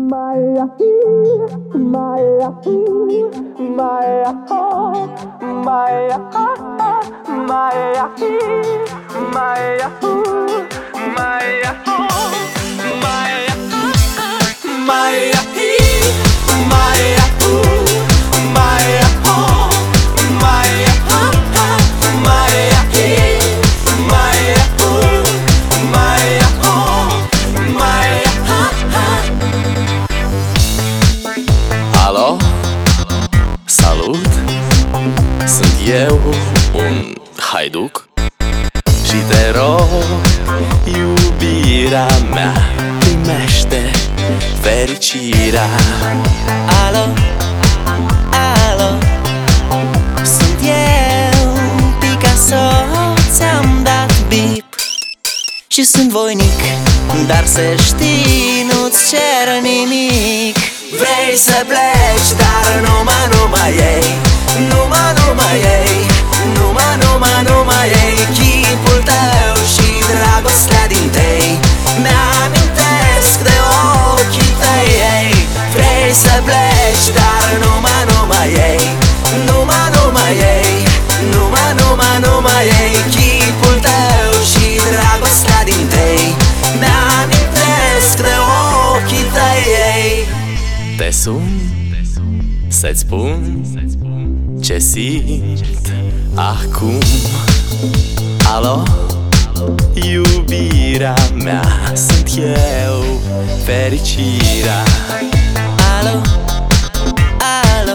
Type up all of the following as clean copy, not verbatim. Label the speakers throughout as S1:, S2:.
S1: Maya, Maya, Maya, Maya, Maya, Maya, Maya,
S2: Alo, salut! Sunt eu, un haiduc, și te rog, iubirea mea, primește fericirea.
S3: Alo, alo, sunt eu, Picasso, ți-am dat bip și sunt voinic, dar să știi, nu-ți cer nimic. Vrei să pleci, dar numai ei, numai ei, numai ei, chipul tău și dragostea din tei mi-amintesc de ochii tăi, ei. Vrei să pleci, dar numai ei, numai ei, numai ei, chipul tău și dragostea din tei mi-amintesc de ochii tăi, ei.
S2: Te sun să-ți spun ce simt acum. Alo, iubirea mea, sunt eu, fericirea.
S3: Alo, alo,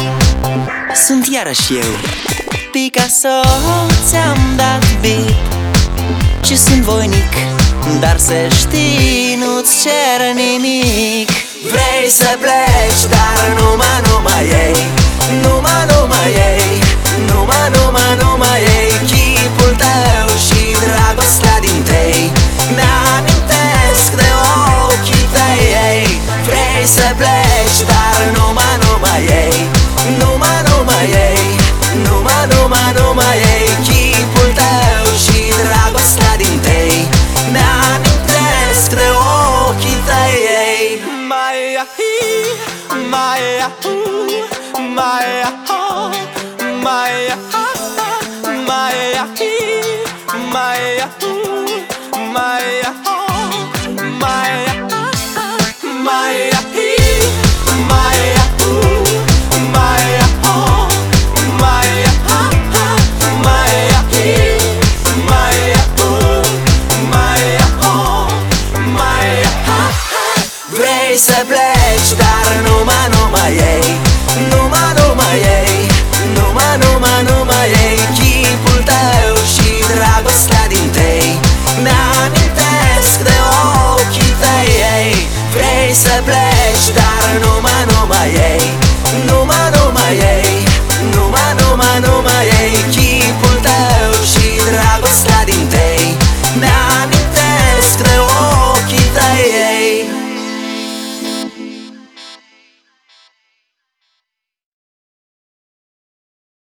S3: sunt iarăși eu, Picasso, ți-am dat bip și sunt voinic, dar să știi, nu-ți cer nimic. Vrei să pleci, dar numai ei, numai ei, numai ei, chipul tău și dragostea din tei mi-amintesc de ochii tăi, ei. Vrei să pleci, dar numai ei, numai ei, numai ei, chipul tău și dragostea din tei mi-amintesc de ochii tăi, ei.
S2: Maya, Maya, Maya, Maya, Maya, Maya, Maya, Maya, Maya,
S3: Vrei să pleci, dar numai ei,